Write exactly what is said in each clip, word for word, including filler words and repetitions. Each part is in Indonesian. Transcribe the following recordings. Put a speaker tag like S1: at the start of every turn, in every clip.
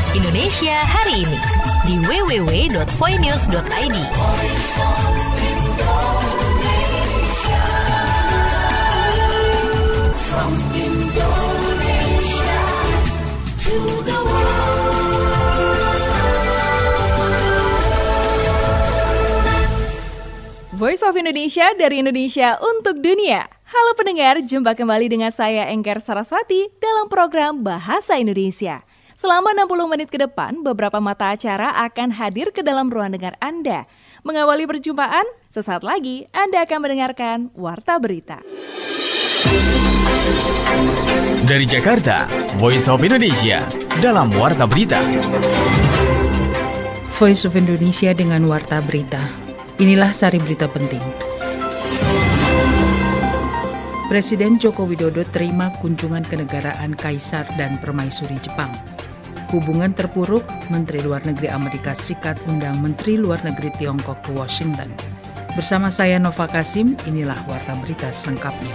S1: Indonesia hari ini di w w w dot voinews dot i d. From Indonesia to the
S2: Voice of Indonesia dari Indonesia untuk dunia. Halo pendengar, jumpa kembali dengan saya Engker Saraswati dalam program Bahasa Indonesia. Selama enam puluh menit ke depan, beberapa mata acara akan hadir ke dalam ruang dengar Anda. Mengawali perjumpaan, sesaat lagi Anda akan mendengarkan Warta Berita.
S3: Dari Jakarta, Voice of Indonesia dalam Warta Berita.
S4: Voice of Indonesia dengan Warta Berita. Inilah sari berita penting. Presiden Joko Widodo terima kunjungan kenegaraan Kaisar dan Permaisuri Jepang. Hubungan terpuruk, Menteri Luar Negeri Amerika Serikat undang Menteri Luar Negeri Tiongkok ke Washington. Bersama saya Nova Kasim, inilah Warta Berita selengkapnya.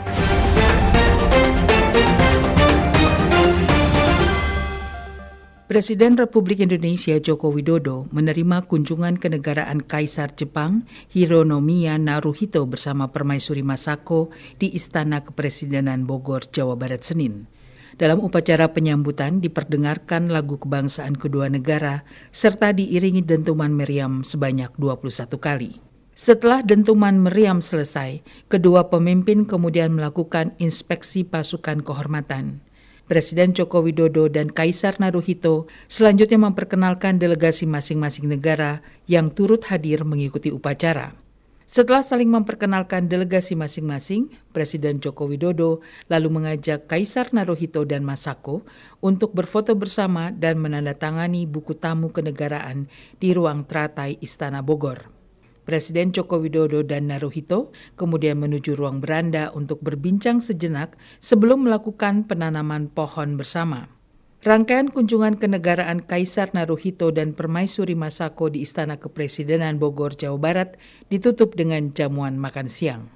S4: Presiden Republik Indonesia Joko Widodo menerima kunjungan kenegaraan Kaisar Jepang Hironomiya Naruhito bersama Permaisuri Masako di Istana Kepresidenan Bogor, Jawa Barat, Senin. Dalam upacara penyambutan diperdengarkan lagu kebangsaan kedua negara serta diiringi dentuman meriam sebanyak dua puluh satu kali. Setelah dentuman meriam selesai, kedua pemimpin kemudian melakukan inspeksi pasukan kehormatan. Presiden Joko Widodo dan Kaisar Naruhito selanjutnya memperkenalkan delegasi masing-masing negara yang turut hadir mengikuti upacara. Setelah saling memperkenalkan delegasi masing-masing, Presiden Joko Widodo lalu mengajak Kaisar Naruhito dan Masako untuk berfoto bersama dan menandatangani buku tamu kenegaraan di ruang teratai Istana Bogor. Presiden Joko Widodo dan Naruhito kemudian menuju ruang beranda untuk berbincang sejenak sebelum melakukan penanaman pohon bersama. Rangkaian kunjungan kenegaraan Kaisar Naruhito dan Permaisuri Masako di Istana Kepresidenan Bogor, Jawa Barat ditutup dengan jamuan makan siang.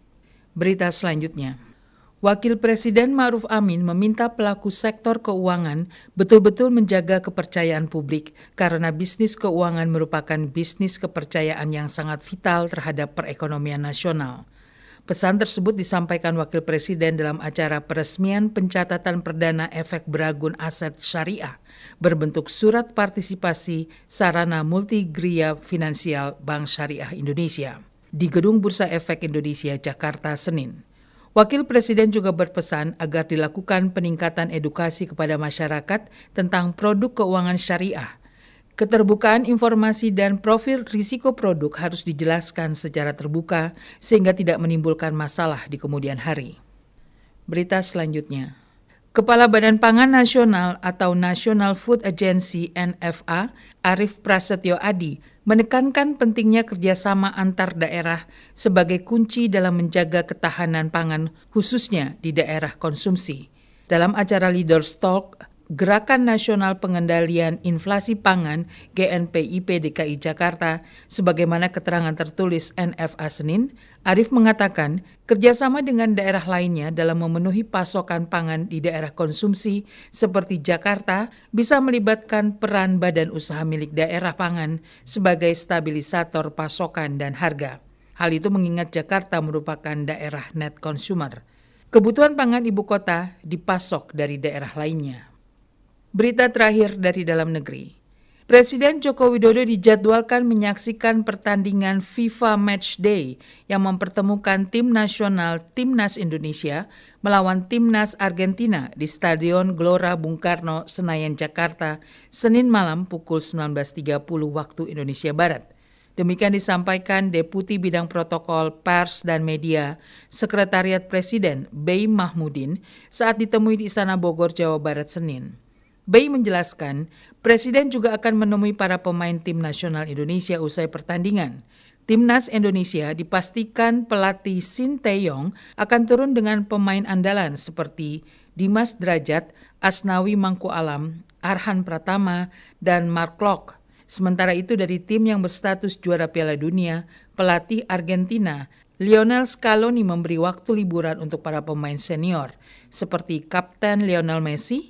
S4: Berita selanjutnya. Wakil Presiden Ma'ruf Amin meminta pelaku sektor keuangan betul-betul menjaga kepercayaan publik karena bisnis keuangan merupakan bisnis kepercayaan yang sangat vital terhadap perekonomian nasional. Pesan tersebut disampaikan Wakil Presiden dalam acara peresmian pencatatan perdana efek beragun aset syariah berbentuk surat partisipasi sarana multigria finansial Bank Syariah Indonesia di Gedung Bursa Efek Indonesia, Jakarta, Senin. Wakil Presiden juga berpesan agar dilakukan peningkatan edukasi kepada masyarakat tentang produk keuangan syariah. Keterbukaan informasi dan profil risiko produk harus dijelaskan secara terbuka sehingga tidak menimbulkan masalah di kemudian hari. Berita selanjutnya. Kepala Badan Pangan Nasional atau National Food Agency N F A, Arief Prasetyo Adi, menekankan pentingnya kerjasama antar daerah sebagai kunci dalam menjaga ketahanan pangan khususnya di daerah konsumsi. Dalam acara Leaders Talk, Gerakan Nasional Pengendalian Inflasi Pangan G N P I P D K I Jakarta, sebagaimana keterangan tertulis N F A Senin, Arief mengatakan kerjasama dengan daerah lainnya dalam memenuhi pasokan pangan di daerah konsumsi seperti Jakarta bisa melibatkan peran badan usaha milik daerah pangan sebagai stabilisator pasokan dan harga. Hal itu mengingat Jakarta merupakan daerah net consumer. Kebutuhan pangan ibu kota dipasok dari daerah lainnya. Berita terakhir dari dalam negeri. Presiden Joko Widodo dijadwalkan menyaksikan pertandingan FIFA Match Day yang mempertemukan tim nasional Timnas Indonesia melawan Timnas Argentina di Stadion Gelora Bung Karno, Senayan, Jakarta, Senin malam pukul sembilan belas tiga puluh waktu Indonesia Barat. Demikian disampaikan Deputi Bidang Protokol Pers dan Media Sekretariat Presiden Bey Mahmudin saat ditemui di Istana Bogor, Jawa Barat, Senin. Bey menjelaskan, Presiden juga akan menemui para pemain tim nasional Indonesia usai pertandingan. Timnas Indonesia dipastikan pelatih Shin Tae-yong akan turun dengan pemain andalan seperti Dimas Drajat, Asnawi Mangku Alam, Arhan Pratama, dan Mark Klok. Sementara itu dari tim yang berstatus juara Piala Dunia, pelatih Argentina Lionel Scaloni memberi waktu liburan untuk para pemain senior seperti Kapten Lionel Messi,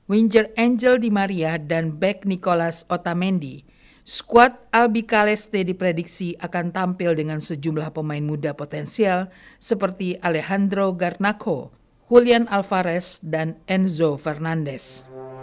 S4: winger Angel Di Maria, dan bek Nicolas Otamendi. Skuad Albicaleste diprediksi akan tampil dengan sejumlah pemain muda potensial seperti Alejandro Garnacho, Julian Alvarez, dan Enzo Fernandez.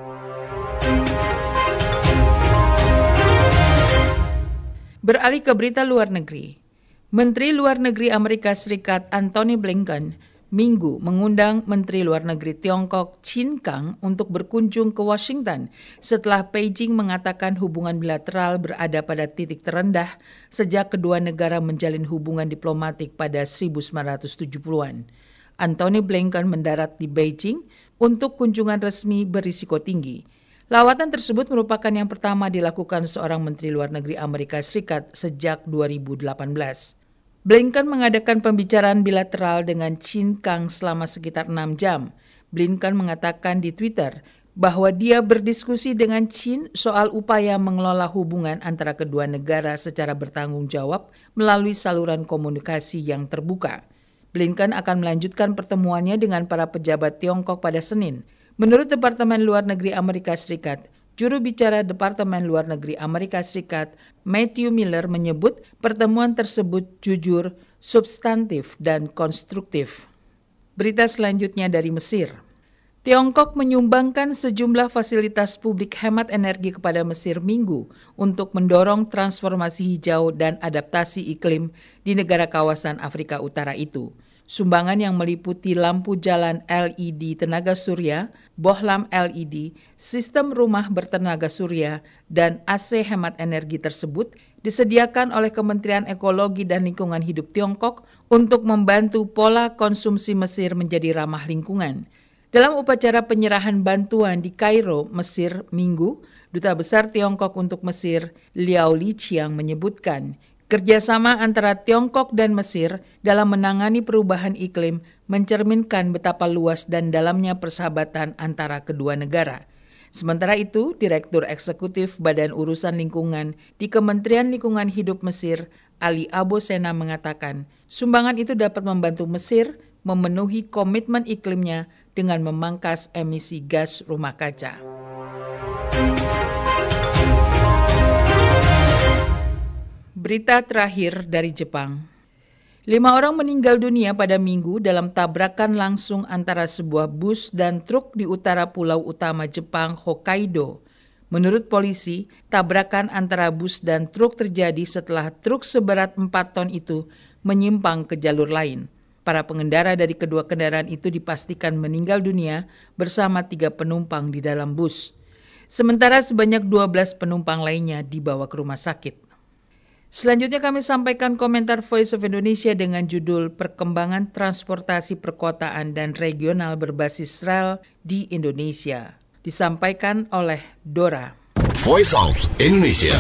S4: Beralih ke berita luar negeri. Menteri Luar Negeri Amerika Serikat Antony Blinken Minggu mengundang Menteri Luar Negeri Tiongkok Qin Gang untuk berkunjung ke Washington setelah Beijing mengatakan hubungan bilateral berada pada titik terendah sejak kedua negara menjalin hubungan diplomatik pada seribu sembilan ratus tujuh puluhan. Antony Blinken mendarat di Beijing untuk kunjungan resmi berisiko tinggi. Lawatan tersebut merupakan yang pertama dilakukan seorang Menteri Luar Negeri Amerika Serikat sejak dua ribu delapan belas. Blinken mengadakan pembicaraan bilateral dengan Qin Gang selama sekitar enam jam. Blinken mengatakan di Twitter bahwa dia berdiskusi dengan Qin soal upaya mengelola hubungan antara kedua negara secara bertanggung jawab melalui saluran komunikasi yang terbuka. Blinken akan melanjutkan pertemuannya dengan para pejabat Tiongkok pada Senin. Menurut Departemen Luar Negeri Amerika Serikat, juru bicara Departemen Luar Negeri Amerika Serikat, Matthew Miller, menyebut pertemuan tersebut jujur, substantif, dan konstruktif. Berita selanjutnya dari Mesir. Tiongkok menyumbangkan sejumlah fasilitas publik hemat energi kepada Mesir Minggu untuk mendorong transformasi hijau dan adaptasi iklim di negara kawasan Afrika Utara itu. Sumbangan yang meliputi lampu jalan L E D tenaga surya, bohlam L E D, sistem rumah bertenaga surya, dan A C hemat energi tersebut disediakan oleh Kementerian Ekologi dan Lingkungan Hidup Tiongkok untuk membantu pola konsumsi Mesir menjadi ramah lingkungan. Dalam upacara penyerahan bantuan di Kairo, Mesir, Minggu, Duta Besar Tiongkok untuk Mesir, Liao Liqiang, menyebutkan kerjasama antara Tiongkok dan Mesir dalam menangani perubahan iklim mencerminkan betapa luas dan dalamnya persahabatan antara kedua negara. Sementara itu, Direktur Eksekutif Badan Urusan Lingkungan di Kementerian Lingkungan Hidup Mesir, Ali Abosena, mengatakan sumbangan itu dapat membantu Mesir memenuhi komitmen iklimnya dengan memangkas emisi gas rumah kaca. Berita terakhir dari Jepang. Lima orang meninggal dunia pada Minggu dalam tabrakan langsung antara sebuah bus dan truk di utara pulau utama Jepang, Hokkaido. Menurut polisi, tabrakan antara bus dan truk terjadi setelah truk seberat empat ton itu menyimpang ke jalur lain. Para pengendara dari kedua kendaraan itu dipastikan meninggal dunia bersama tiga penumpang di dalam bus. Sementara sebanyak dua belas penumpang lainnya dibawa ke rumah sakit. Selanjutnya kami sampaikan komentar Voice of Indonesia dengan judul Perkembangan Transportasi Perkotaan dan Regional Berbasis Rel di Indonesia. Disampaikan oleh Dora.
S5: Voice of Indonesia.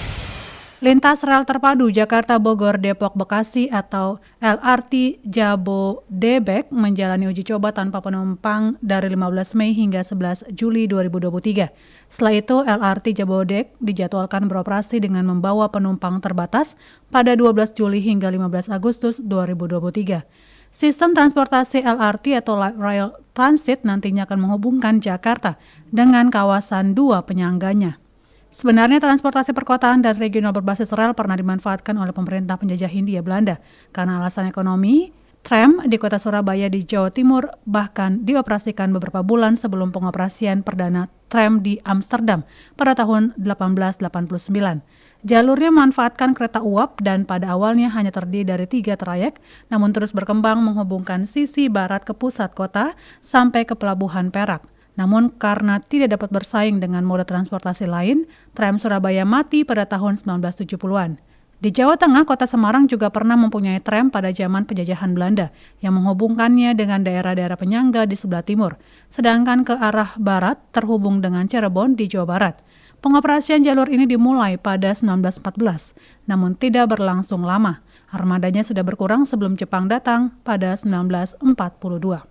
S6: Lintas rel terpadu Jakarta-Bogor-Depok-Bekasi atau L R T Jabodebek menjalani uji coba tanpa penumpang dari lima belas Mei hingga sebelas Juli dua ribu dua puluh tiga. Setelah itu, L R T Jabodebek dijadwalkan beroperasi dengan membawa penumpang terbatas pada dua belas Juli hingga lima belas Agustus dua ribu dua puluh tiga. Sistem transportasi L R T atau Light Rail Transit nantinya akan menghubungkan Jakarta dengan kawasan dua penyangganya. Sebenarnya transportasi perkotaan dan regional berbasis rel pernah dimanfaatkan oleh pemerintah penjajah Hindia Belanda. Karena alasan ekonomi, tram di kota Surabaya di Jawa Timur bahkan dioperasikan beberapa bulan sebelum pengoperasian perdana tram di Amsterdam pada tahun delapan belas delapan puluh sembilan. Jalurnya memanfaatkan kereta uap dan pada awalnya hanya terdiri dari tiga trayek, namun terus berkembang menghubungkan sisi barat ke pusat kota sampai ke Pelabuhan Perak. Namun karena tidak dapat bersaing dengan moda transportasi lain, tram Surabaya mati pada tahun sembilan belas tujuh puluhan. Di Jawa Tengah, kota Semarang juga pernah mempunyai tram pada zaman penjajahan Belanda yang menghubungkannya dengan daerah-daerah penyangga di sebelah timur, sedangkan ke arah barat terhubung dengan Cirebon di Jawa Barat. Pengoperasian jalur ini dimulai pada sembilan belas empat belas, namun tidak berlangsung lama. Armadanya sudah berkurang sebelum Jepang datang pada sembilan belas empat puluh dua.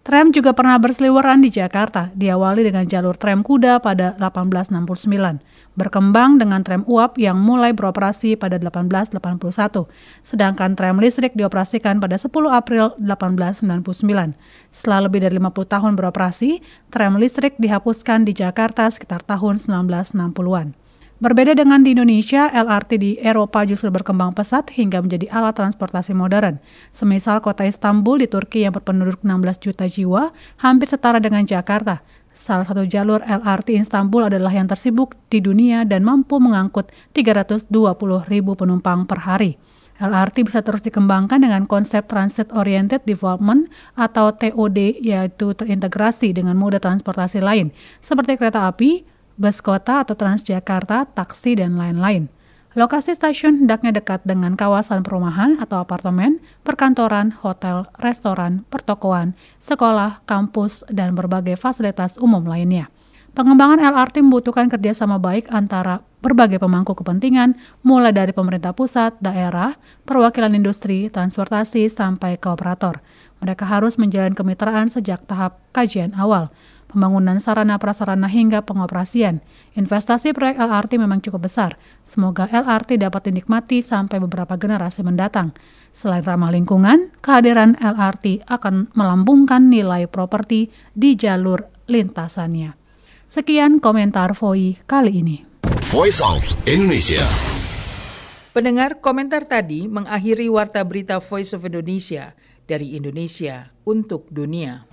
S6: Tram juga pernah berseliweran di Jakarta, diawali dengan jalur tram kuda pada delapan belas enam puluh sembilan, berkembang dengan tram uap yang mulai beroperasi pada delapan belas delapan puluh satu, sedangkan tram listrik dioperasikan pada sepuluh April seribu delapan ratus sembilan puluh sembilan. Setelah lebih dari lima puluh tahun beroperasi, tram listrik dihapuskan di Jakarta sekitar tahun seribu sembilan ratus enam puluhan. Berbeda dengan di Indonesia, L R T di Eropa justru berkembang pesat hingga menjadi alat transportasi modern. Semisal kota Istanbul di Turki yang berpenduduk enam belas juta jiwa, hampir setara dengan Jakarta. Salah satu jalur L R T Istanbul adalah yang tersibuk di dunia dan mampu mengangkut tiga ratus dua puluh ribu penumpang per hari. L R T bisa terus dikembangkan dengan konsep Transit Oriented Development atau T O D, yaitu terintegrasi dengan moda transportasi lain, seperti kereta api, bus kota atau Transjakarta, taksi, dan lain-lain. Lokasi stasiun hendaknya dekat dengan kawasan perumahan atau apartemen, perkantoran, hotel, restoran, pertokoan, sekolah, kampus, dan berbagai fasilitas umum lainnya. Pengembangan L R T membutuhkan kerjasama baik antara berbagai pemangku kepentingan, mulai dari pemerintah pusat, daerah, perwakilan industri, transportasi, sampai ke operator. Mereka harus menjalin kemitraan sejak tahap kajian awal, pembangunan sarana prasarana hingga pengoperasian. Investasi proyek L R T memang cukup besar. Semoga L R T dapat dinikmati sampai beberapa generasi mendatang. Selain ramah lingkungan, kehadiran L R T akan melambungkan nilai properti di jalur lintasannya. Sekian komentar V O I kali ini.
S5: Voice of Indonesia.
S4: Pendengar, komentar tadi mengakhiri Warta Berita Voice of Indonesia dari Indonesia untuk dunia.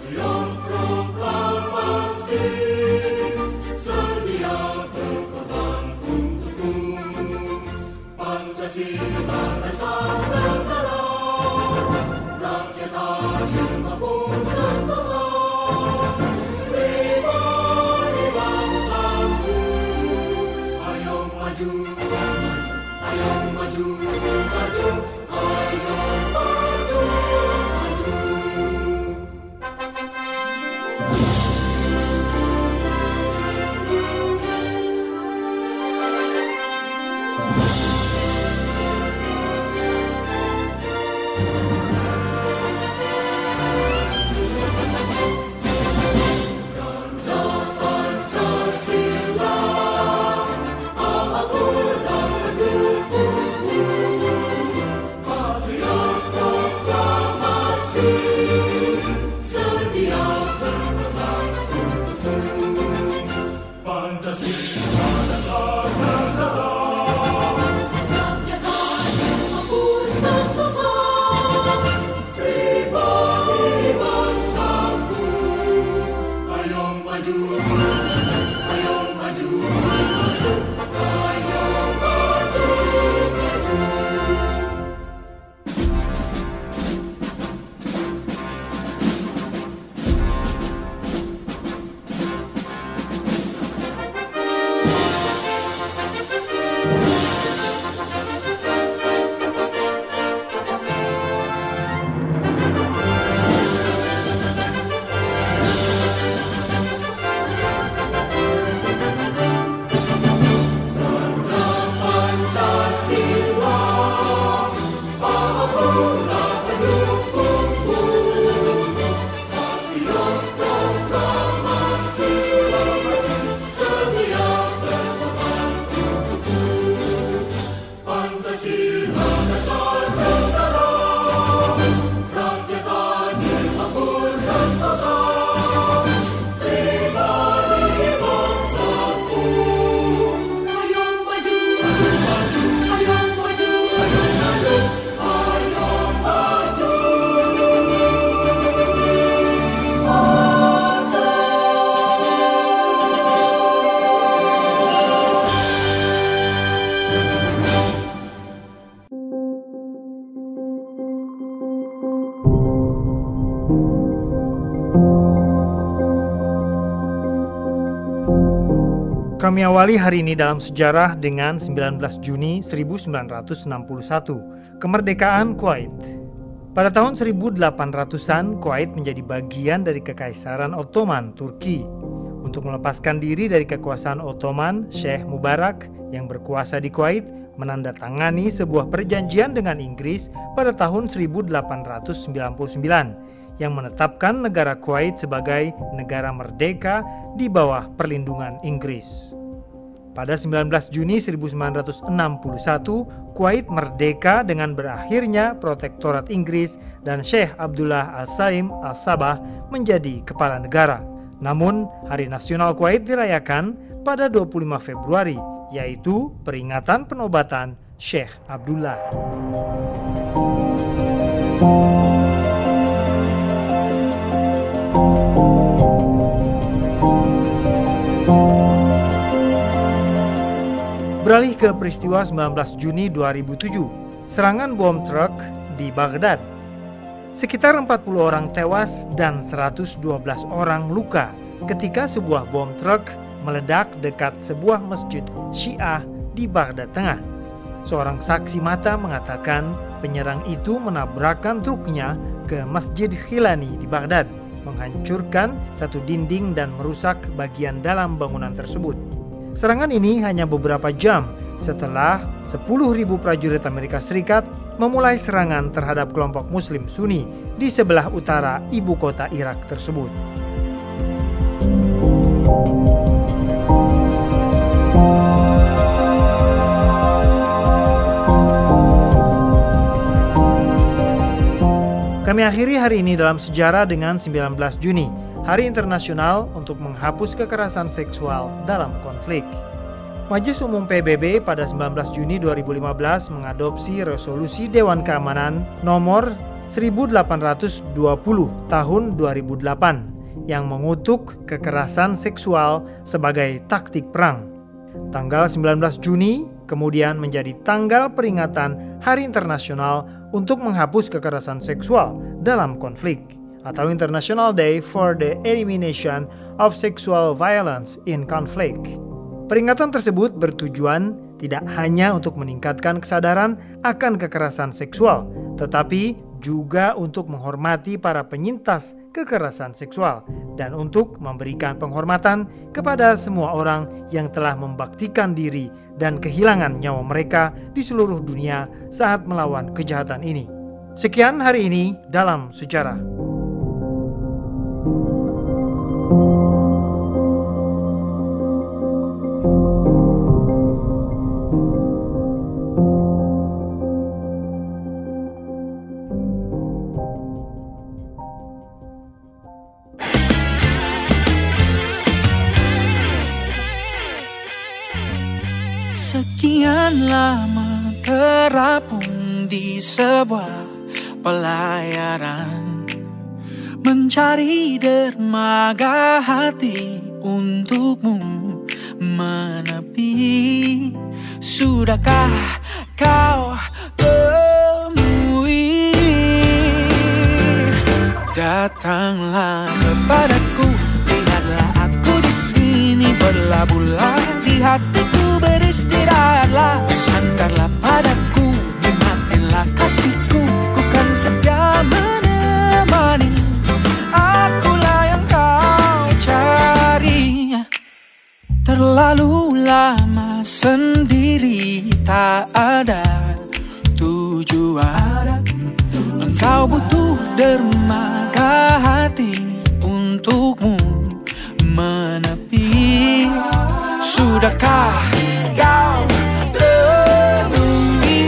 S7: Sedia berkorban Kami awali hari ini dalam sejarah dengan sembilan belas Juni seribu sembilan ratus enam puluh satu, kemerdekaan Kuwait. Pada tahun seribu delapan ratusan, Kuwait menjadi bagian dari Kekaisaran Ottoman Turki. Untuk melepaskan diri dari kekuasaan Ottoman, Syekh Mubarak yang berkuasa di Kuwait menandatangani sebuah perjanjian dengan Inggris pada tahun seribu delapan ratus sembilan puluh sembilan yang menetapkan negara Kuwait sebagai negara merdeka di bawah perlindungan Inggris. Pada sembilan belas Juni seribu sembilan ratus enam puluh satu, Kuwait merdeka dengan berakhirnya protektorat Inggris dan Syekh Abdullah Al-Salim Al-Sabah menjadi kepala negara. Namun, Hari Nasional Kuwait dirayakan pada dua puluh lima Februari, yaitu peringatan penobatan Syekh Abdullah. Beralih ke peristiwa sembilan belas Juni dua ribu tujuh, serangan bom truk di Baghdad. Sekitar empat puluh orang tewas dan seratus dua belas orang luka ketika sebuah bom truk meledak dekat sebuah masjid Syiah di Baghdad Tengah. Seorang saksi mata mengatakan penyerang itu menabrakkan truknya ke Masjid Khilani di Baghdad, menghancurkan satu dinding dan merusak bagian dalam bangunan tersebut. Serangan ini hanya beberapa jam setelah sepuluh ribu prajurit Amerika Serikat memulai serangan terhadap kelompok Muslim Sunni di sebelah utara ibu kota Irak tersebut. Kami akhiri hari ini dalam sejarah dengan sembilan belas Juni, Hari Internasional untuk menghapus kekerasan seksual dalam konflik. Majelis Umum P B B pada sembilan belas Juni dua ribu lima belas mengadopsi resolusi Dewan Keamanan nomor seribu delapan ratus dua puluh tahun dua ribu delapan yang mengutuk kekerasan seksual sebagai taktik perang. Tanggal sembilan belas Juni kemudian menjadi tanggal peringatan Hari Internasional untuk menghapus kekerasan seksual dalam konflik, atau International Day for the Elimination of Sexual Violence in Conflict. Peringatan tersebut bertujuan tidak hanya untuk meningkatkan kesadaran akan kekerasan seksual, tetapi juga untuk menghormati para penyintas kekerasan seksual dan untuk memberikan penghormatan kepada semua orang yang telah membaktikan diri dan kehilangan nyawa mereka di seluruh dunia saat melawan kejahatan ini. Sekian hari ini dalam sejarah.
S8: Sekian lama terapung di sebuah pelayaran, mencari dermaga hati untukmu menepi. Sudahkah kau temui? Datanglah kepadaku, lihatlah aku di sini, berlabuhlah di hatiku, beristirahatlah, sandarlah padaku, nikmatilah kasihku, ku kan setia menemani. Akulah yang kau cari. Terlalu lama sendiri, tak ada tujuan. Engkau butuh dermaga hati untukmu menepi. Sudahkah kau temui?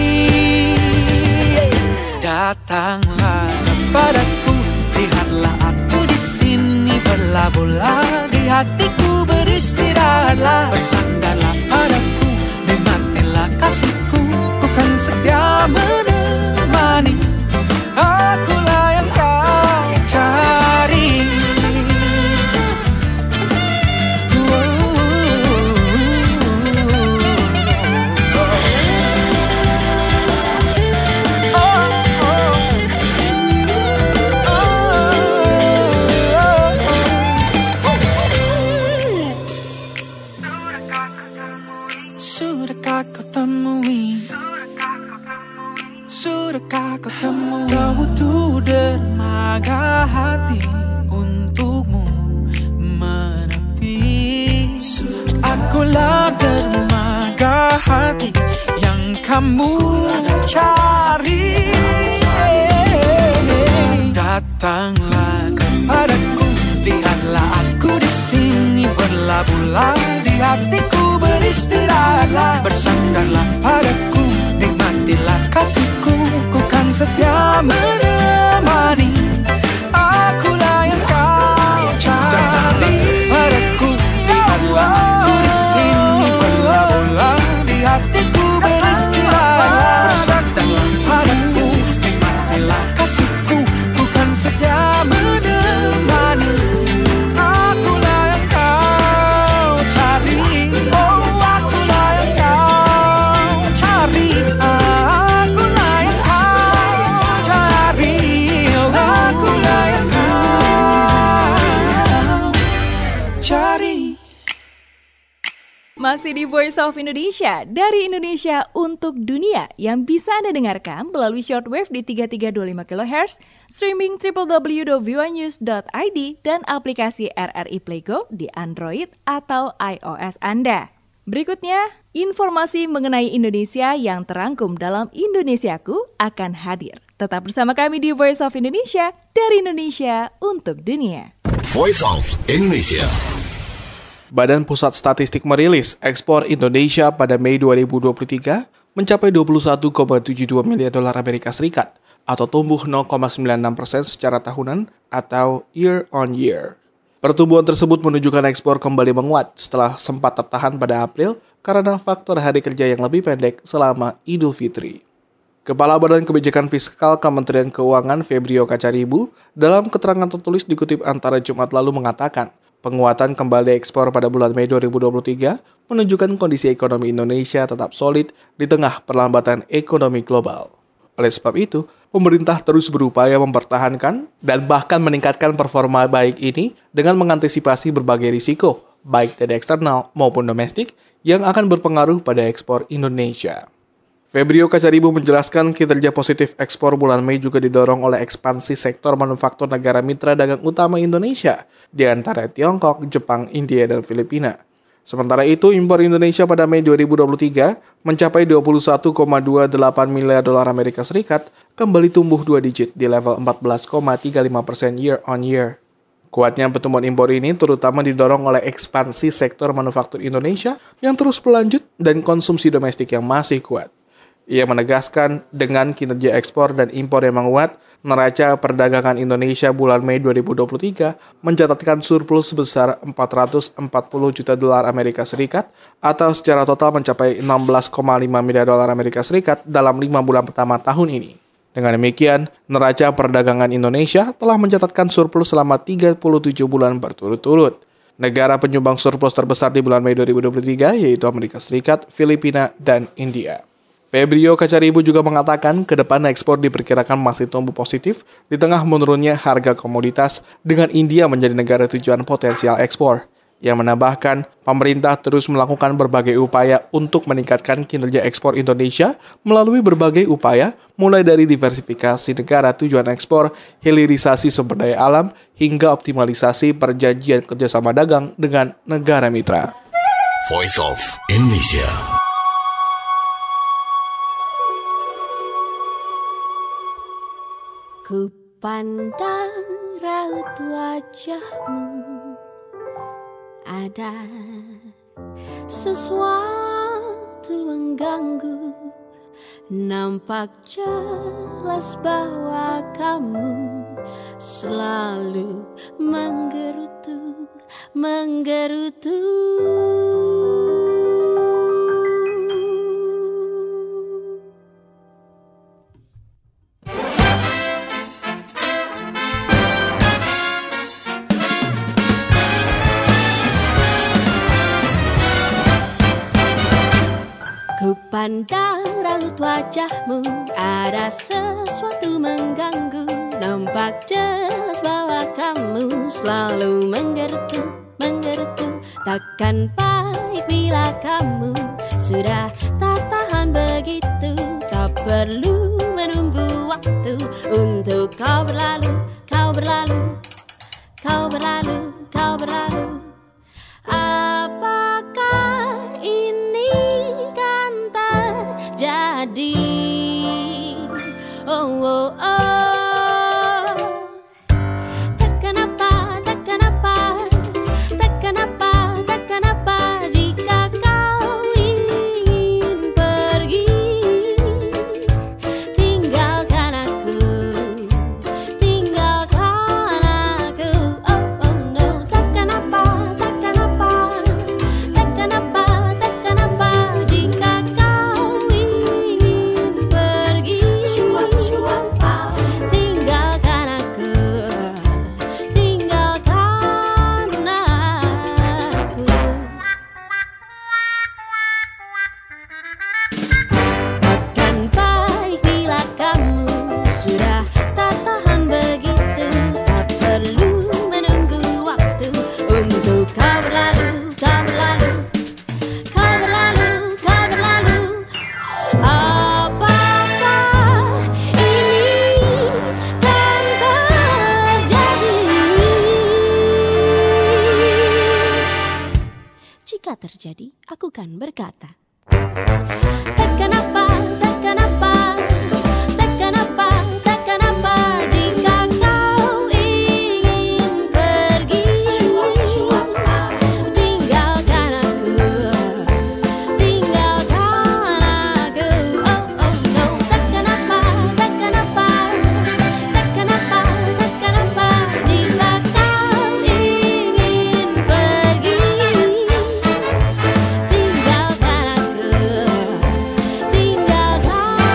S8: Datanglah kepadaku, lihatlah aku di sini, berlabuhlah di hatiku, beristirahatlah, bersandarlah padaku, nikmatilah kasihku, ku kan setia menemani. Akulah yang kau cari. Sudahkah kau temui? Sudahkah kau temui? Kau butuh dermaga hati untukmu menepi. Akulah dermaga hati yang kamu cari. Datanglah kepadaku, lihatlah aku di sini berlabuhlah di hatiku, beristirahatlah, bersandarlah padaku, nikmatilah kasihku, ku kan setia menemani. Akulah yang kau cari. Padaku, lihatlah aku di sini berlabuhlah di hatiku, beristirahatlah, bersandarlah padaku, nikmatilah kasihku, ku kan setia menemani. Akulah yang kau cari. Oh, akulah yang kau cari. Akulah yang kau cari. Oh, akulah yang kau cari.
S2: Masih di Voice of Indonesia, dari Indonesia untuk dunia, yang bisa Anda dengarkan melalui shortwave di tiga tiga dua lima kilohertz, streaming w w w dot v o a news dot i d, dan aplikasi R R I Playgo di Android atau iOS Anda. Berikutnya, informasi mengenai Indonesia yang terangkum dalam Indonesiaku akan hadir. Tetap bersama kami di Voice of Indonesia, dari Indonesia untuk dunia.
S5: Voice of Indonesia.
S9: Badan Pusat Statistik merilis ekspor Indonesia pada Mei dua ribu dua puluh tiga mencapai dua puluh satu koma tujuh dua miliar dolar Amerika Serikat atau tumbuh nol koma sembilan enam persen secara tahunan atau year on year. Pertumbuhan tersebut menunjukkan ekspor kembali menguat setelah sempat tertahan pada April karena faktor hari kerja yang lebih pendek selama Idul Fitri. Kepala Badan Kebijakan Fiskal Kementerian Keuangan Febrio Kacaribu dalam keterangan tertulis dikutip antara Jumat lalu mengatakan, penguatan kembali ekspor pada bulan Mei dua ribu dua puluh tiga menunjukkan kondisi ekonomi Indonesia tetap solid di tengah perlambatan ekonomi global. Oleh sebab itu, pemerintah terus berupaya mempertahankan dan bahkan meningkatkan performa baik ini dengan mengantisipasi berbagai risiko, baik dari eksternal maupun domestik, yang akan berpengaruh pada ekspor Indonesia. Febrio Kacaribu menjelaskan kinerja positif ekspor bulan Mei juga didorong oleh ekspansi sektor manufaktur negara mitra dagang utama Indonesia, di antara Tiongkok, Jepang, India, dan Filipina. Sementara itu, impor Indonesia pada Mei dua ribu dua puluh tiga mencapai dua puluh satu koma dua delapan miliar dolar Amerika Serikat, kembali tumbuh dua digit di level empat belas koma tiga lima persen year on year. Kuatnya pertumbuhan impor ini terutama didorong oleh ekspansi sektor manufaktur Indonesia yang terus berlanjut dan konsumsi domestik yang masih kuat. Ia menegaskan dengan kinerja ekspor dan impor yang menguat, neraca perdagangan Indonesia bulan Mei dua ribu dua puluh tiga mencatatkan surplus sebesar empat ratus empat puluh juta dolar Amerika Serikat atau secara total mencapai enam belas koma lima miliar dolar Amerika Serikat dalam lima bulan pertama tahun ini. Dengan demikian, neraca perdagangan Indonesia telah mencatatkan surplus selama tiga puluh tujuh bulan berturut-turut. Negara penyumbang surplus terbesar di bulan Mei dua ribu dua puluh tiga yaitu Amerika Serikat, Filipina, dan India. Febrio Kacaribu juga mengatakan ke depan ekspor diperkirakan masih tumbuh positif di tengah menurunnya harga komoditas dengan India menjadi negara tujuan potensial ekspor. Yang menambahkan, pemerintah terus melakukan berbagai upaya untuk meningkatkan kinerja ekspor Indonesia melalui berbagai upaya, mulai dari diversifikasi negara tujuan ekspor, hilirisasi sumber daya alam, hingga optimalisasi perjanjian kerjasama dagang dengan negara mitra.
S5: Voice of Indonesia.
S10: Ku pandang raut wajahmu, ada sesuatu mengganggu. Nampak jelas bahwa kamu selalu menggerutu, menggerutu. Pandang raut wajahmu, ada sesuatu mengganggu. Nampak jelas bahwa kamu selalu menggerutu, menggerutu. Takkan baik bila kamu sudah tak tahan begitu. Tak perlu menunggu waktu untuk kau berlalu, kau berlalu, kau berlalu, kau berlalu. Apakah ini kan terjadi? Oh, oh, oh. Tak kenapa, tak kenapa, tak kenapa, tak kenapa jika kau ingin pergi, tinggalkan aku, tinggalkan aku. Oh, oh no. Tak kenapa, tak kenapa, tak kenapa, tak kenapa jika kau ingin pergi, tinggalkan aku, tinggalkan aku. Takkan baik bila kamu sudah tak tahan begitu. Tak perlu menunggu waktu untuk kau berlalu, kau berlalu, kau berlalu, kau berlalu. Apakah ini kan terjadi? Jika terjadi, aku kan berkata, tak kenapa, tak kenapa, tak kenapa, tak kenapa jika kau ingin pergi, tinggalkan aku, tinggalkan aku. Oh, oh no. Tak kenapa, tak kenapa, tak kenapa, tak kenapa jika kau ingin pergi, tinggalkan aku, tinggalkan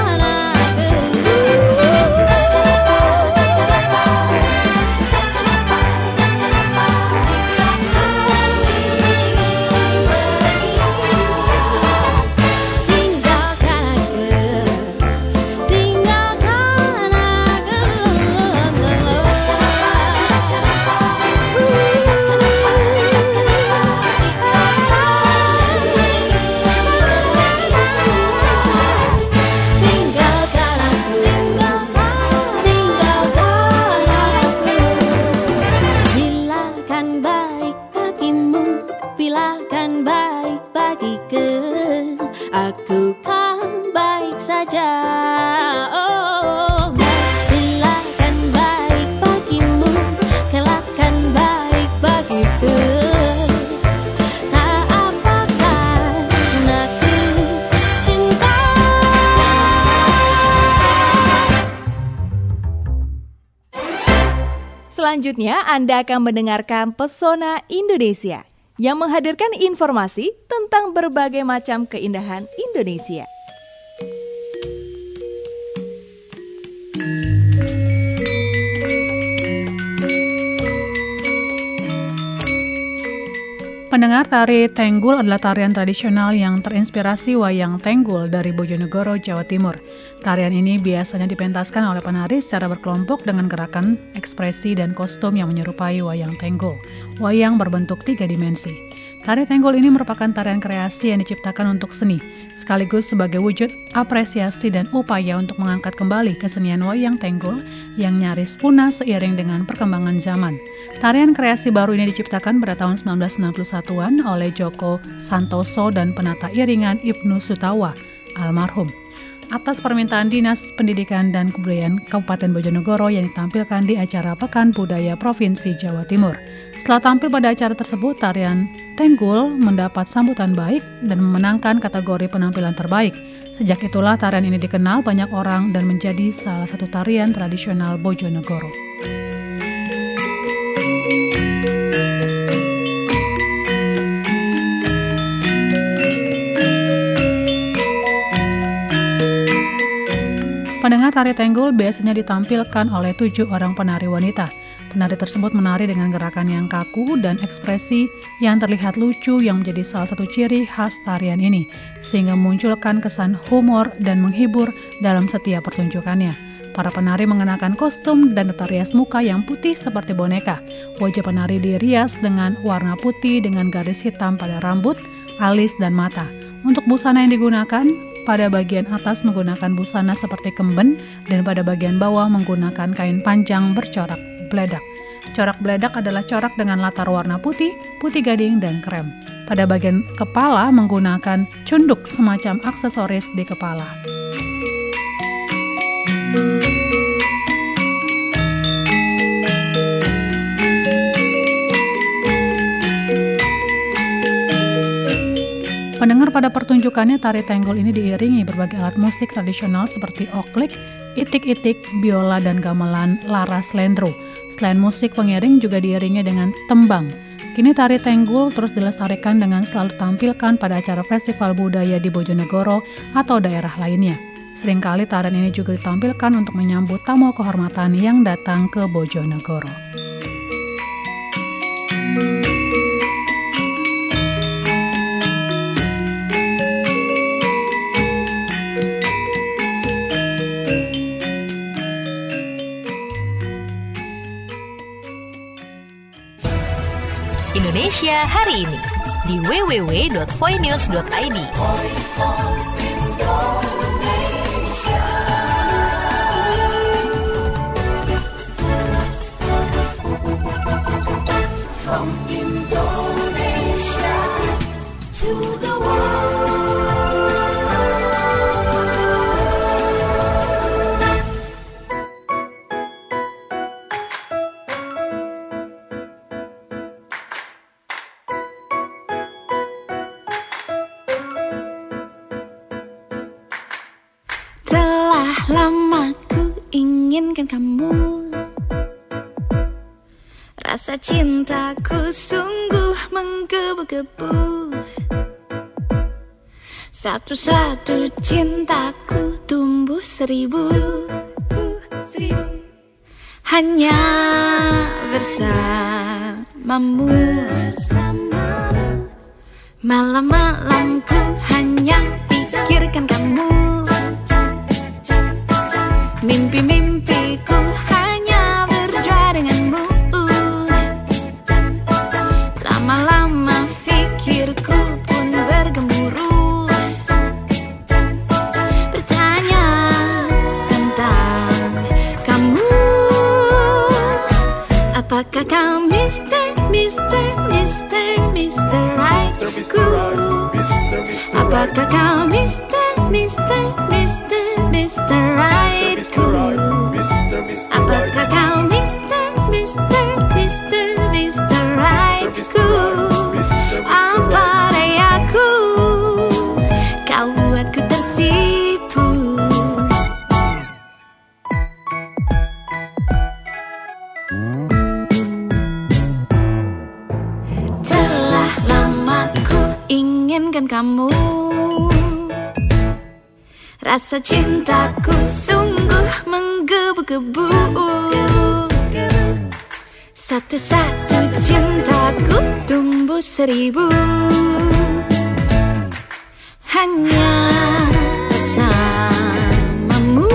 S2: Selanjutnya Anda akan mendengarkan Pesona Indonesia yang menghadirkan informasi tentang berbagai macam keindahan Indonesia.
S6: Pendengar, tari Tenggul adalah tarian tradisional yang terinspirasi wayang Tenggul dari Bojonegoro, Jawa Timur. Tarian ini biasanya dipentaskan oleh penari secara berkelompok dengan gerakan, ekspresi, dan kostum yang menyerupai wayang Tenggul. Wayang berbentuk tiga dimensi. Tari Tenggul ini merupakan tarian kreasi yang diciptakan untuk seni, sekaligus sebagai wujud apresiasi dan upaya untuk mengangkat kembali kesenian wayang Tenggul yang nyaris punah seiring dengan perkembangan zaman. Tarian kreasi baru ini diciptakan pada tahun sembilan belas sembilan puluh satuan oleh Joko Santoso dan penata iringan Ibnu Sutawa, almarhum, atas permintaan Dinas Pendidikan dan Kebudayaan Kabupaten Bojonegoro yang ditampilkan di acara Pekan Budaya Provinsi Jawa Timur. Setelah tampil pada acara tersebut, tarian Tenggul mendapat sambutan baik dan memenangkan kategori penampilan terbaik. Sejak itulah tarian ini dikenal banyak orang dan menjadi salah satu tarian tradisional Bojonegoro. Pendengar, tari Tenggul biasanya ditampilkan oleh tujuh orang penari wanita. Penari tersebut menari dengan gerakan yang kaku dan ekspresi yang terlihat lucu yang menjadi salah satu ciri khas tarian ini, sehingga memunculkan kesan humor dan menghibur dalam setiap pertunjukannya. Para penari mengenakan kostum dan tata rias muka yang putih seperti boneka. Wajah penari dirias dengan warna putih dengan garis hitam pada rambut, alis, dan mata. Untuk busana yang digunakan, pada bagian atas menggunakan busana seperti kemben dan pada bagian bawah menggunakan kain panjang bercorak beledak. Corak beledak adalah corak dengan latar warna putih, putih gading, dan krem. Pada bagian kepala menggunakan cunduk semacam aksesoris di kepala. Pendengar, pada pertunjukannya tari tenggol ini diiringi berbagai alat musik tradisional seperti oklik, itik-itik, biola, dan gamelan laras lendro. Selain musik, pengiring juga diiringi dengan tembang. Kini tari tenggol terus dilestarikan dengan selalu tampilkan pada acara festival budaya di Bojonegoro atau daerah lainnya. Seringkali tarian ini juga ditampilkan untuk menyambut tamu kehormatan yang datang ke Bojonegoro.
S1: Indonesia hari ini di w w w dot voinews dot i d. From Indonesia to the world.
S10: Telah lama ku inginkan kamu, rasa cintaku sungguh menggebu-gebu. Satu-satu cintaku tumbuh seribu, hanya bersamamu. Malam-malam ku hanya pikirkan kamu. Mimpi-mimpiku hanya berdua denganmu. Lama-lama pikirku pun bergemuruh, bertanya tentang kamu. Apakah kau Mister, Mister, Mister, Mister Right-ku? Apakah kau Mister, Mister, Mister, Mister Right-ku? Apakah kau Mister, Mister, Mister, Mister Right-ku? Apa dayaku, kau buatku tersipu. Telah lama ku inginkan kamu, rasa cintaku sungguh menggebu-gebu. Satu-satu cintaku tumbuh seribu, hanya bersamamu.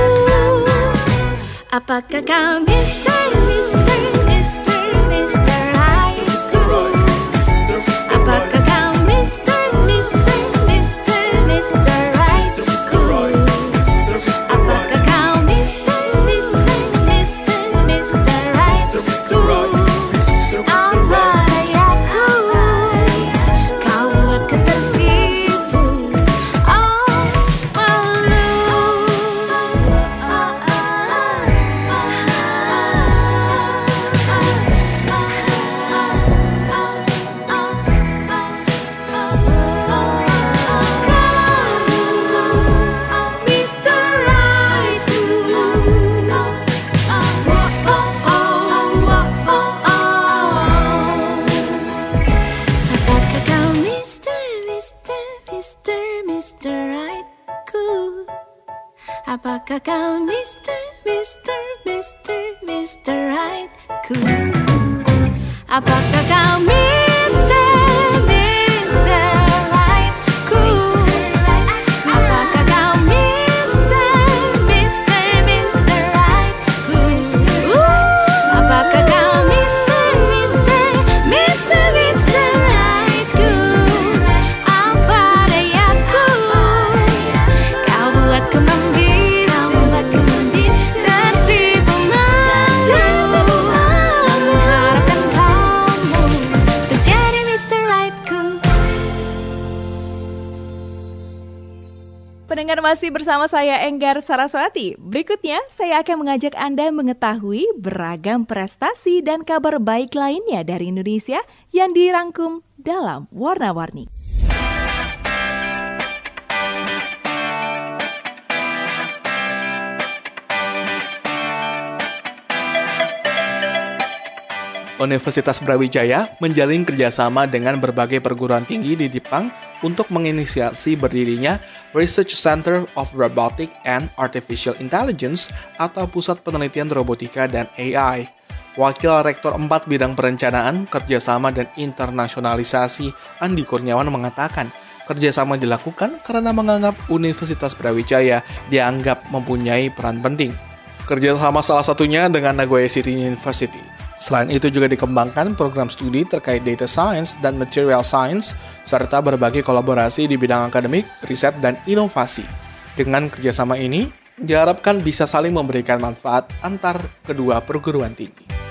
S10: Apakah kau Mister, Mister, Mister, Mister Right-ku? Apakah kau Mister, Mister, Mister, Mister Right-ku? Apakah kau Mister, Mister, Mister, Mister Right-ku? Apa dayaku, kau buatku tersipu. Oh, malu. Mister Right-ku. Apakah kau Mister, Mister, Mister, Mister Right-ku? Apakah kau Mister, Mister, Mister, Mister Right-ku? Apakah kau Mister, Mister Right-ku? Apakah kau Mister, Mister, Mister Right-ku? Apakah kau Mister, Mister, Mister, Mister Right-ku? Apa daya
S2: Pendengar masih bersama saya Enggar Saraswati. Berikutnya saya akan mengajak Anda mengetahui beragam prestasi dan kabar baik lainnya dari Indonesia yang dirangkum dalam Warna-Warni.
S9: Universitas Brawijaya menjalin kerjasama dengan berbagai perguruan tinggi di Jepang untuk menginisiasi berdirinya Research Center of Robotic and Artificial Intelligence atau Pusat Penelitian Robotika dan A I. Wakil Rektor empat Bidang Perencanaan, Kerjasama dan Internasionalisasi Andi Kurniawan mengatakan, kerjasama dilakukan karena menganggap Universitas Brawijaya dianggap mempunyai peran penting. Kerjasama salah satunya dengan Nagoya City University. Selain itu juga dikembangkan program studi terkait data science dan material science, serta berbagai kolaborasi di bidang akademik, riset, dan inovasi. Dengan kerjasama ini, diharapkan bisa saling memberikan manfaat antar kedua perguruan tinggi.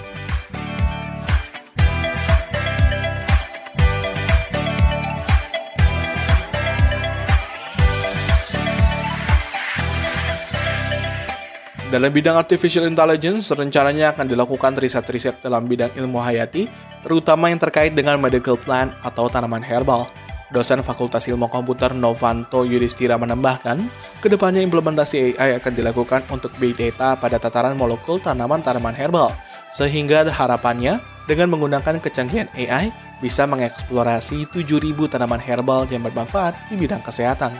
S9: Dalam bidang Artificial Intelligence, rencananya akan dilakukan riset-riset dalam bidang ilmu hayati, terutama yang terkait dengan medical plant atau tanaman herbal. Dosen Fakultas Ilmu Komputer Novanto Yudhistira menambahkan, kedepannya implementasi A I akan dilakukan untuk big data pada tataran molekul tanaman-tanaman herbal, sehingga harapannya dengan menggunakan kecanggihan A I bisa mengeksplorasi tujuh ribu tanaman herbal yang bermanfaat di bidang kesehatan.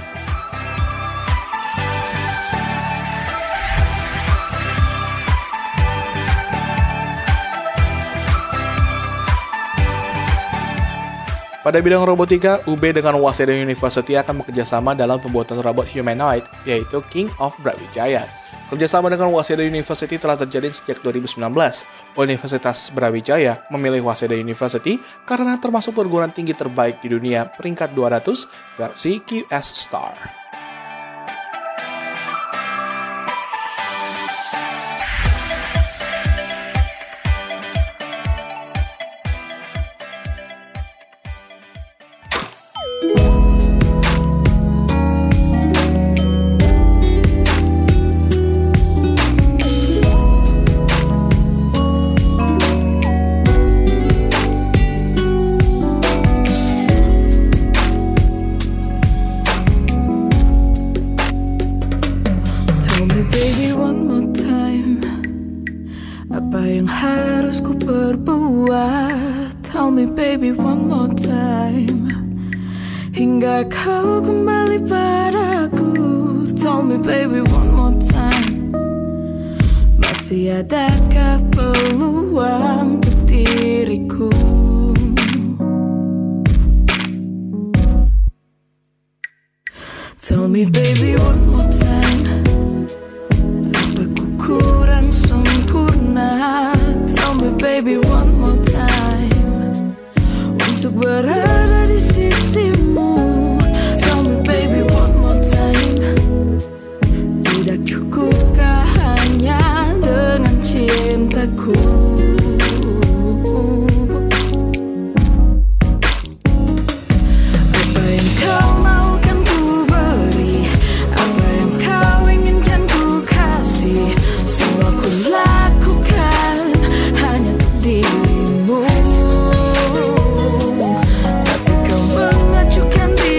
S9: Pada bidang robotika, U B dengan Waseda University akan bekerjasama dalam pembuatan robot humanoid, yaitu King of Brawijaya. Kerjasama dengan Waseda University telah terjalin sejak dua ribu sembilan belas. Universitas Brawijaya memilih Waseda University karena termasuk perguruan tinggi terbaik di dunia peringkat dua ratus versi Q S Star.
S8: Hingga kau kembali padaku. Tell me baby one more time. Masih adakah peluang untuk diriku? Tell me baby one more time. Apa ku kurang sempurna? Tell me baby one more time. Untuk berada di sisimu. Tell me baby one more time. Tidak cukupkah hanya dengan cintaku? Apa yang kau mau kan ku beri, apa yang kau inginkan ku kasih. Semua ku lakukan hanya untuk dirimu. Tapi kau mengacukan diri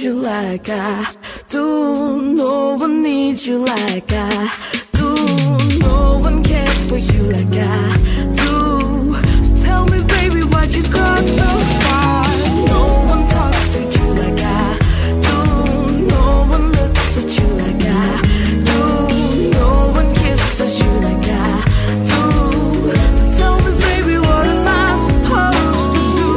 S8: you like I do. No one needs you like I do. No one cares for you like I do. So tell me, baby, why'd you go so far? No one talks to you like I do. No one looks at you like I do. No one kisses you like I do. So tell me, baby, what am I supposed to do?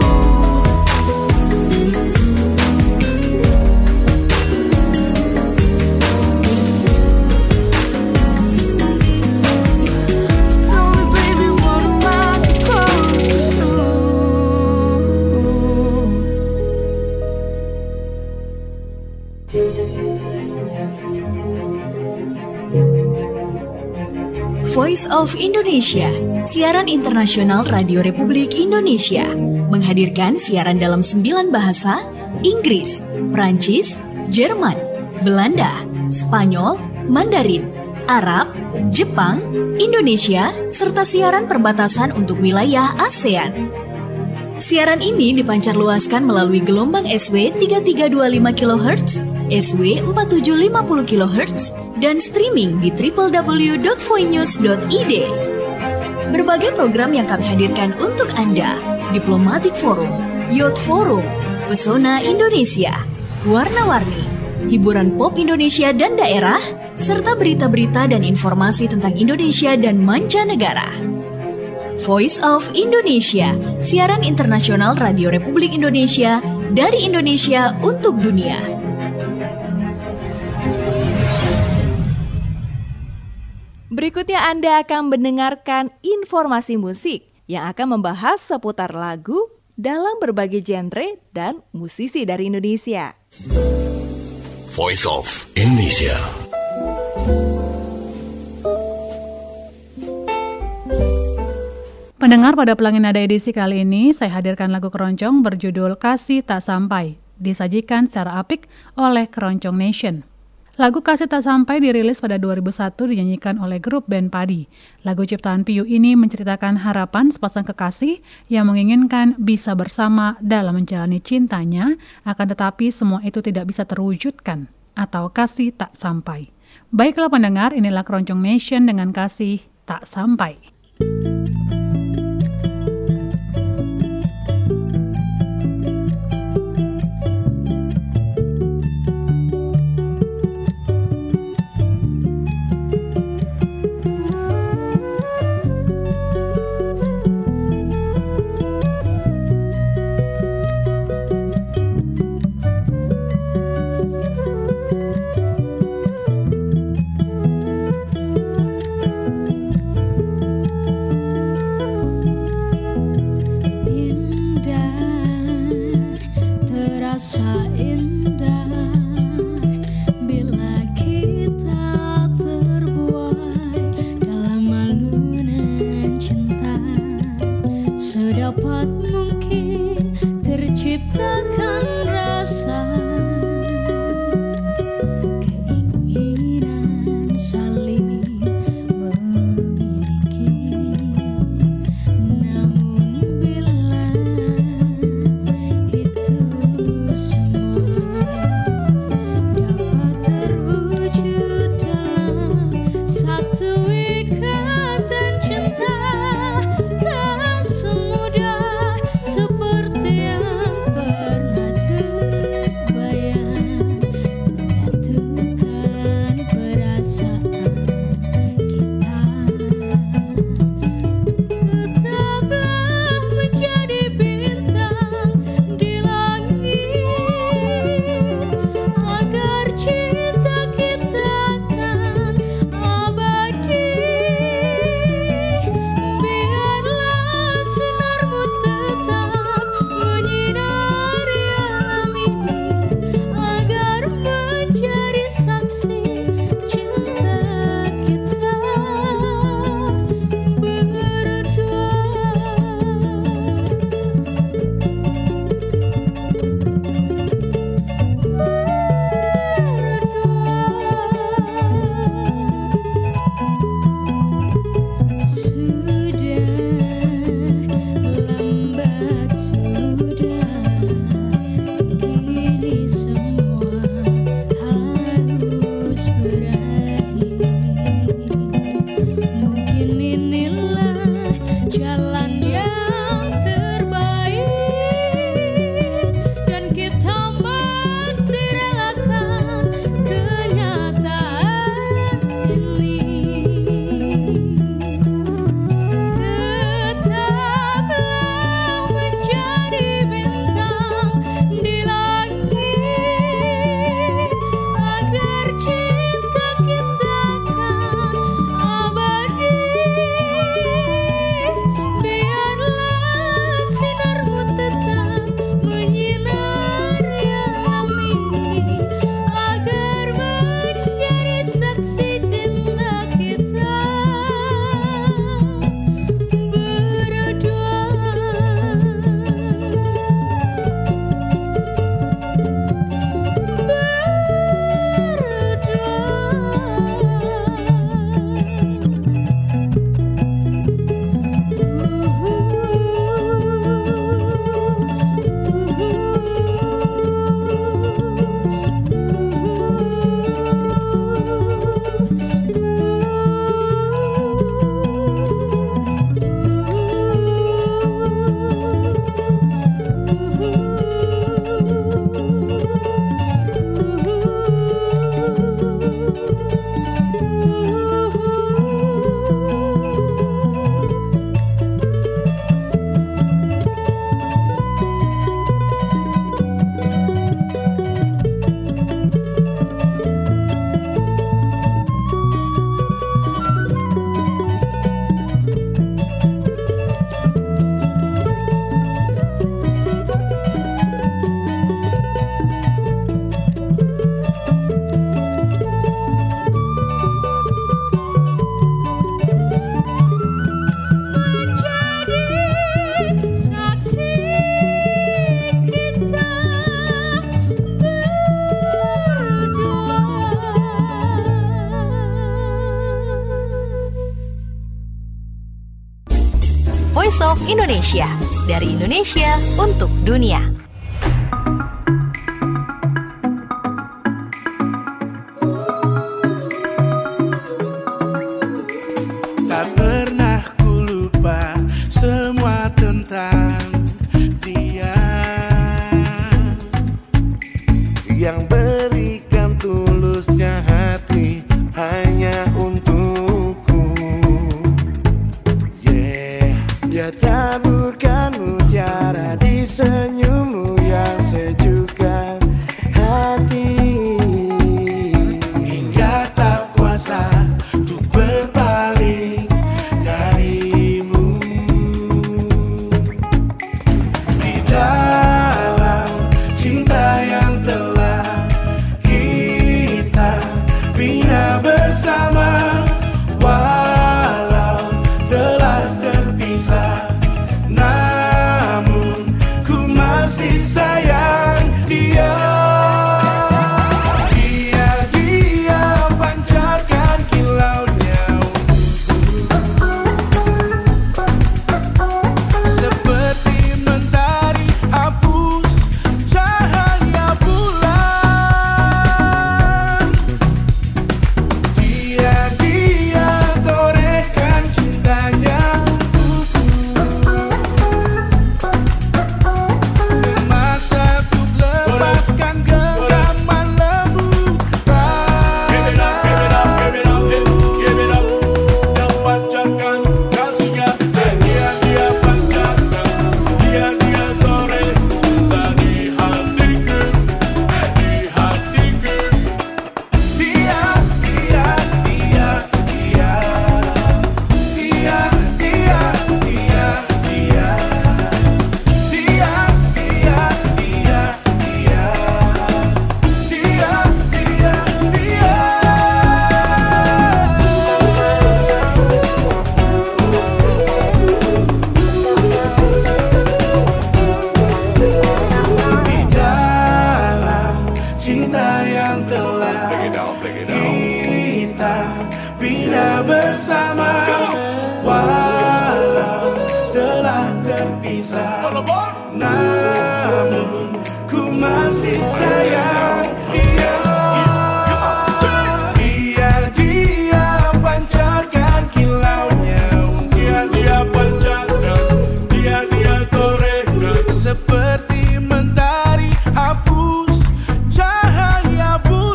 S1: Voice of Indonesia, siaran internasional Radio Republik Indonesia, menghadirkan siaran dalam sembilan bahasa, Inggris, Prancis, Jerman, Belanda, Spanyol, Mandarin, Arab, Jepang, Indonesia, serta siaran perbatasan untuk wilayah ASEAN. Siaran ini dipancarluaskan melalui gelombang S W tiga tiga dua lima kilohertz, S W empat tujuh lima nol kilohertz, dan streaming di w w w dot voinews dot i d. Berbagai program yang kami hadirkan untuk Anda: Diplomatic Forum, Youth Forum, Pesona Indonesia, Warna-Warni, hiburan pop Indonesia dan daerah, serta berita-berita dan informasi tentang Indonesia dan mancanegara. Voice of Indonesia, siaran internasional Radio Republik Indonesia dari Indonesia untuk dunia.
S2: Berikutnya Anda akan mendengarkan informasi musik yang akan membahas seputar lagu dalam berbagai genre dan musisi dari Indonesia.
S5: Voice of Indonesia.
S6: Pendengar, pada Pelangi Nada edisi kali ini saya hadirkan lagu keroncong berjudul Kasih Tak Sampai, disajikan secara apik oleh Keroncong Nation. Lagu Kasih Tak Sampai dirilis pada dua ribu satu, dinyanyikan oleh grup band Padi. Lagu ciptaan Piyu ini menceritakan harapan sepasang kekasih yang menginginkan bisa bersama dalam menjalani cintanya, akan tetapi semua itu tidak bisa terwujudkan atau kasih tak sampai. Baiklah pendengar, inilah Keroncong Nation dengan Kasih Tak Sampai.
S8: Semua
S1: Indonesia. Dari Indonesia untuk dunia.
S11: Tak pernah ku lupa semua tentang dia yang berikan tulusnya hati hanya untukku. Yeah, dia taburkan mutiara di senyummu yang sejukkan hati hingga tak kuasa untuk berpaling darimu. Di dalam cinta yang telah kita bina bersama, walau telah terpisah, namun ku masih sayang dia. Dia, dia pancarkan kilaunya seperti mentari hapus cahaya bulan. Dia, dia torehkan cintanya memaksa untuk lepaskan genggaman lembu tanahku dan pancarkan kasihnya. Dia, dia pancarkan, dia, dia toreh cinta di hatiku, di hatiku. Dia, dia, dia, dia, dia, dia, dia, dia, dia, dia, dia, dia, dia, dia, dia. Di dalam cinta yang telah kita bina bersama, walau telah terpisah, namun ku masih sayang dia. Dia, dia pancarkan kilaunya, dia, dia pancarkan, dia, dia torehkan seperti mentari hapus cahaya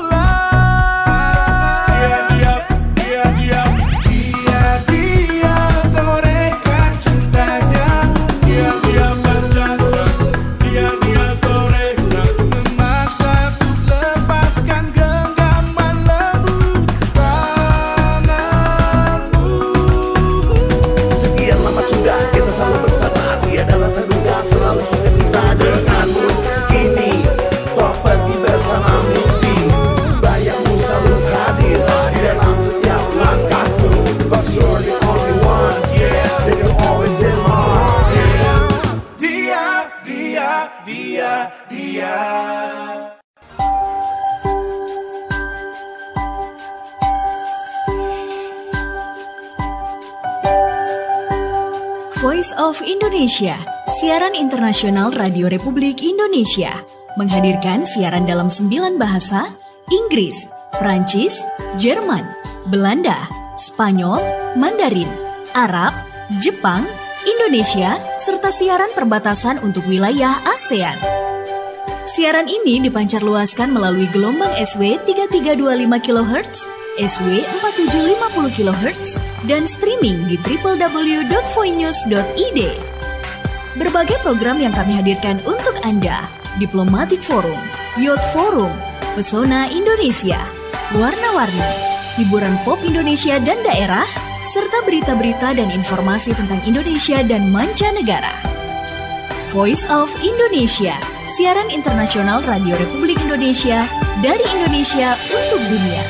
S11: bulan. Dia, dia, dia, dia, dia, dia torehkan cintanya, dia, dia pancarkan, dia, dia torehkan memaksa untuk lepaskan genggaman lembu tanganmu. Sekian lama sudah kita selalu bersama, tiada rasa duka, selalu suka cinta denganmu. Kini kau pergi bersama mimpi, bayangmu selalu hadir di dalam setiap langkahku. Cause you're the only one, yeah, and you're always in my heart, yeah. Dia, dia, dia, dia.
S1: Voice of Indonesia, siaran internasional Radio Republik Indonesia, menghadirkan siaran dalam sembilan bahasa, Inggris, Prancis, Jerman, Belanda, Spanyol, Mandarin, Arab, Jepang, Indonesia, serta siaran perbatasan untuk wilayah ASEAN. Siaran ini dipancarluaskan melalui gelombang S W tiga tiga dua lima kilohertz, S W empat tujuh lima nol kilohertz, dan streaming di w w w dot voinews dot i d. Berbagai program yang kami hadirkan untuk Anda: Diplomatic Forum, Youth Forum, Pesona Indonesia, Warna-Warni, hiburan pop Indonesia dan daerah, serta berita-berita dan informasi tentang Indonesia dan mancanegara. Voice of Indonesia, siaran internasional Radio Republik Indonesia dari Indonesia untuk dunia.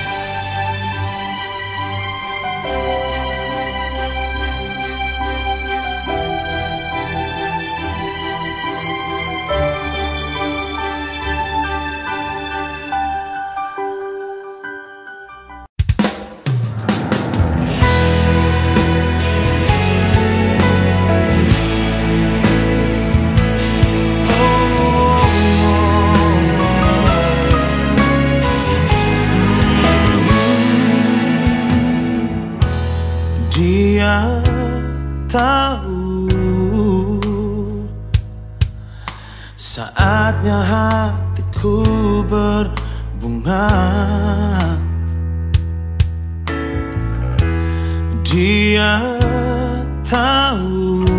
S11: Saatnya hatiku berbunga. Dia tahu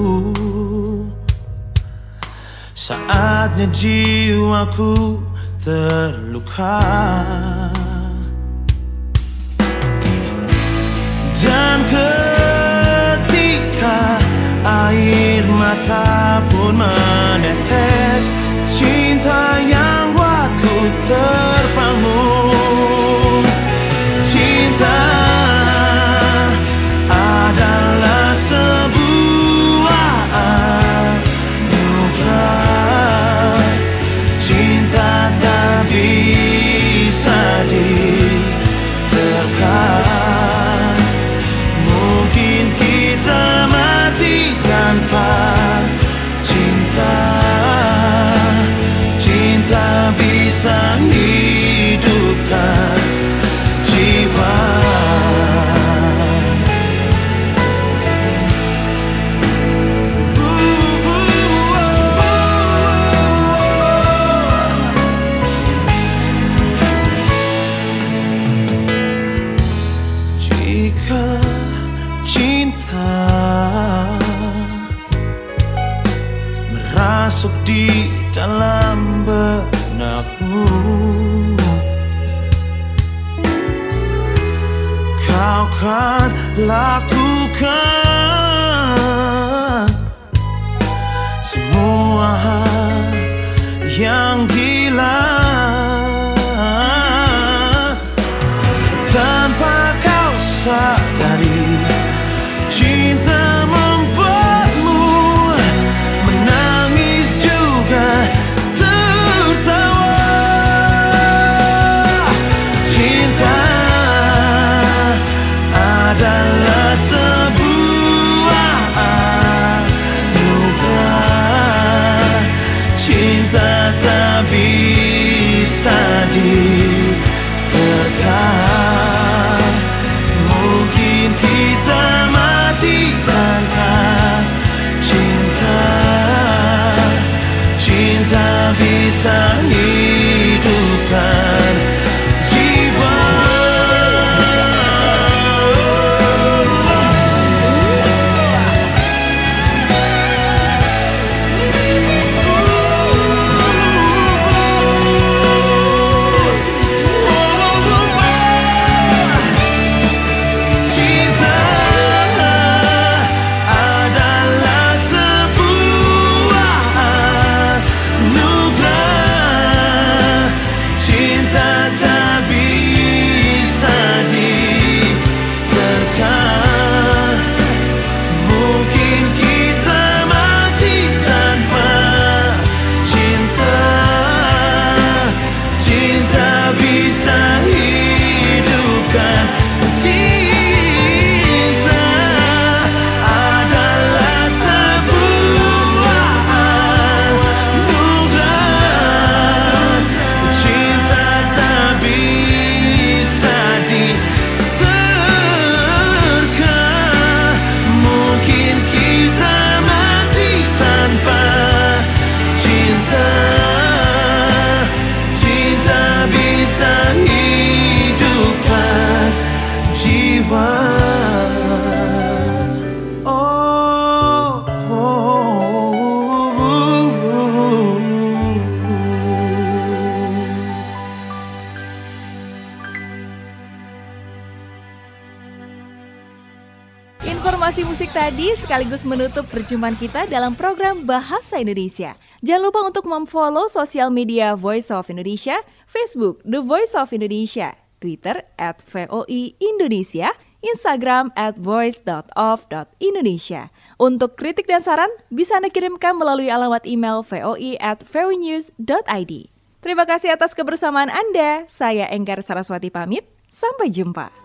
S11: saatnya jiwaku terluka. Dan ketika air mata pun menetes, cinta yang buatku terbangun. Cinta adalah sebuah anugerah. Cinta tak bisa diterka. Mungkin kita mati tanpa cinta. Cinta bisa hidupkan jiwa. Masuk di dalam benakmu, kau kan lakukan semua hal yang gila tanpa kau sadari. Cinta membuatmu menangis juga tertawa. Cinta adalah sebuah anugerah. Cinta tak bisa diterka. Mungkin kita mati tanpa cinta. Cinta bisa hidupkan jiwa.
S2: Informasi musik tadi sekaligus menutup perjumpaan kita dalam program Bahasa Indonesia. Jangan lupa untuk memfollow sosial media Voice of Indonesia, Facebook The Voice of Indonesia, Twitter at V O I Indonesia, Instagram at voice dot of dot indonesia. Untuk kritik dan saran, bisa Anda kirimkan melalui alamat email voi at voinews dot id. Terima kasih atas kebersamaan Anda. Saya Enggar Saraswati pamit. Sampai jumpa.